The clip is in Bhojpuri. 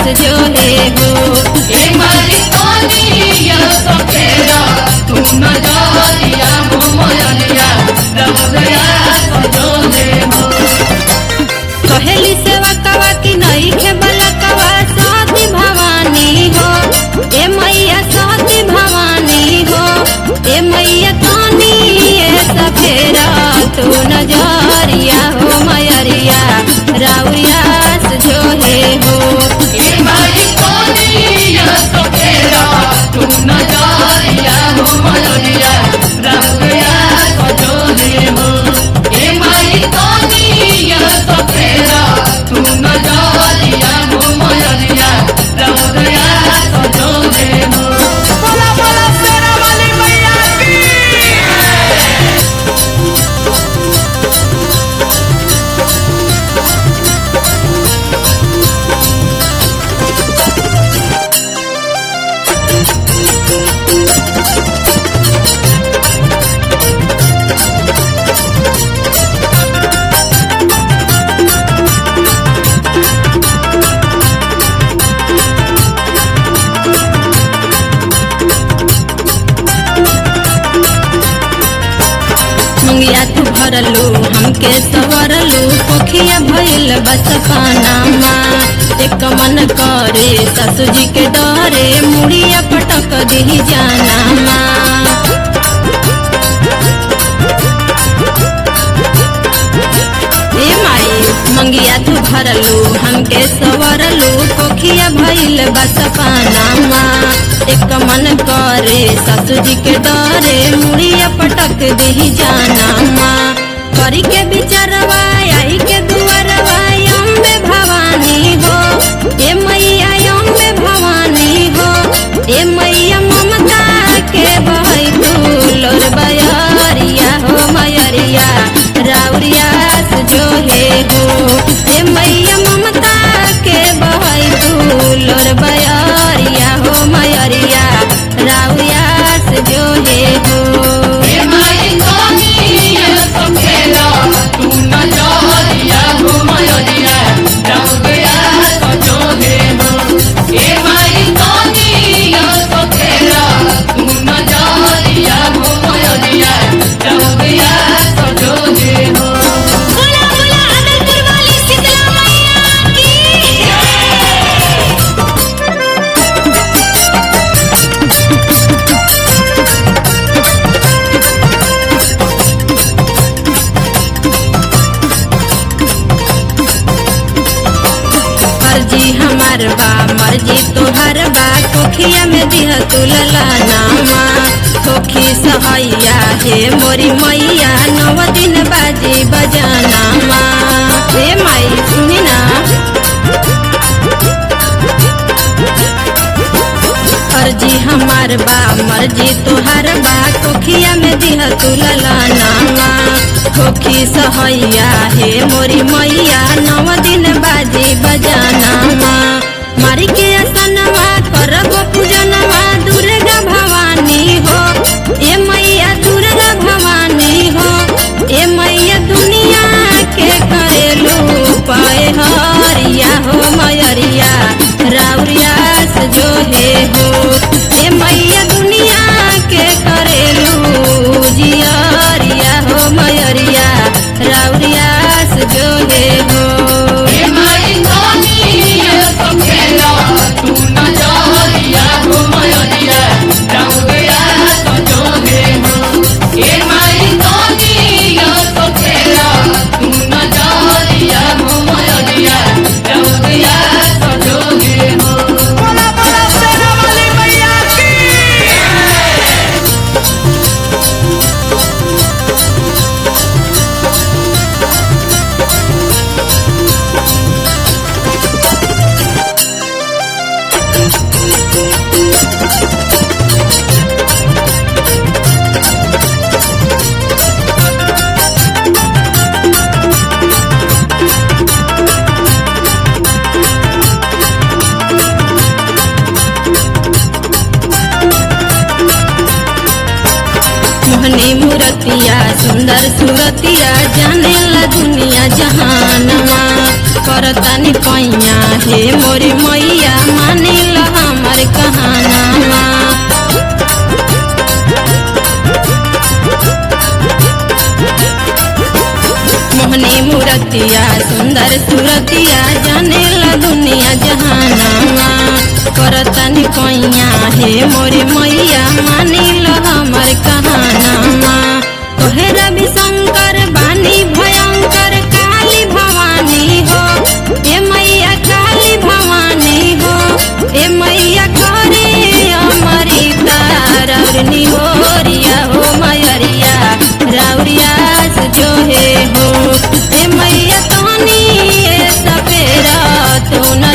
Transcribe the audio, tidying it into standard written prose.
जो है हो। ए माई कोनिया सफेरा तू नजरिया हो मयरिया रवदया सजो दे हो। कहेली सेवा कवा की नहीं के बलकवा सती भवानी हो। ए मैया सती भवानी हो। ए मैया कानी ये सफेरा तू नजरिया हो मयरिया राउरियास जो है हो। ए माई कोनिया सफेरा तू नजरिया हो मयरिया रवदया सजो दे हो। ए माई कोनिया सफेरा तू नजरिया हो मयरिया रवदया सजो दे हो। बोला बोला शेरा वाली मैया की। मंगिया तू भरलू हमके सवरलू पोखिया भइल बस पानामा। एक मन करे ससुजी के डरे मुड़िया पटक दी जानामा। ए माई मंगिया तू भरलू हमके सवरलू पोखिया भइल बस पानामा। एक मन करे ससुजी के डरे मुड़िया पटक दी जानामा। करी के बिचारवा आई के दुआरवा अम्बे भवानी हो। ए मैया अम्बे भवानी हो। ए मैया ममता के बहै फूलोर बयरिया हो मयरिया राउरियास जो है हो। ए मैया ममता के बहै फूलोर बयरिया हो मयरिया राउरियास जो है हो। ए माई कोनिया सफेरा तू नजरिया हो मयरिया रवदया सजो दे हो। ए माई कोनिया सफेरा तू नजरिया हो मयरिया रवदया सजो दे हो। बोला बोला अदरपुर वाली शीतला मैया की। मर्जी हमार बा मर्जी तोहर बा कोखिया में दिह तू ललनामा। कोखी सहैया हे मोरी मैया नव दिन बाजी बजानामा। हे माई सुनी ना मर्जी हमार बा मर्जी तोहर बा कोखिया में दिह तू ललनामा। कोखी सहैया हे मोरी मैया नव दिन बाजी बजानामा। मारी के असनवा करब पूजनवा दुर्गा भवानी हो। ए मैया दुर्गा भवानी हो। ए मैया दुनिया के करेलू पाए हरिया हो मयरिया राउरियास जो है हो। ए मैया दुनिया के करेलू जियरिया हो मयरिया राउरियास जो है हो। ए माई कोनिया सफेरा तू नजरिया हो मयरिया रवदया सजो दे हो। ए माई कोनिया सफेरा तू नजरिया हो मयरिया रवदया सजो दे हो। बोला बोला शेरा वाली मैया की। मोहनी मूरतिया सुंदर सूरतिया जाने ला दुनिया जहानवा। करतानी पैया हे मोरी मैया मानिल हमर कहानावा। मोहनी मूरतिया सुंदर सूरतिया जानेला दुनिया जहानावा। करतानी पैया हे मोरी मैया मानिल हमर कहानावा। तोहे रवि शंकर बानी भयंकर काली भवानी हो ए मैया काली भवानी हो ए मैया करे अमृता राउरनी होरिया हो मयरिया राउरिया जो हे हो ए मैया तोहनी सपेरा तो न